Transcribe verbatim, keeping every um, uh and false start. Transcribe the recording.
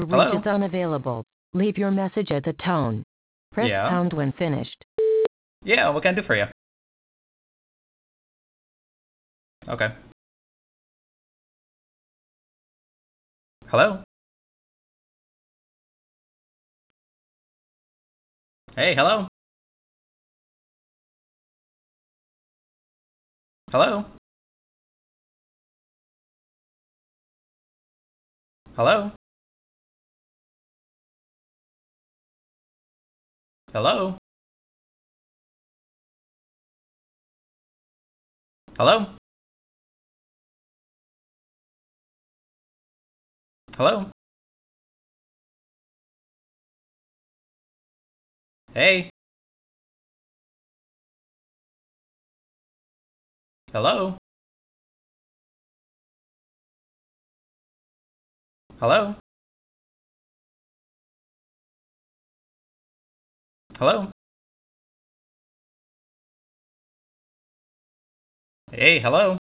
Reach Hello? is unavailable. Leave your message at the tone. Press Yeah? pound when finished. Yeah, what can I do for you? Okay. Hello? Hey, hello? Hello? Hello? Hello? Hello? Hello? Hey? Hello? Hello? Hello? Hey, hello?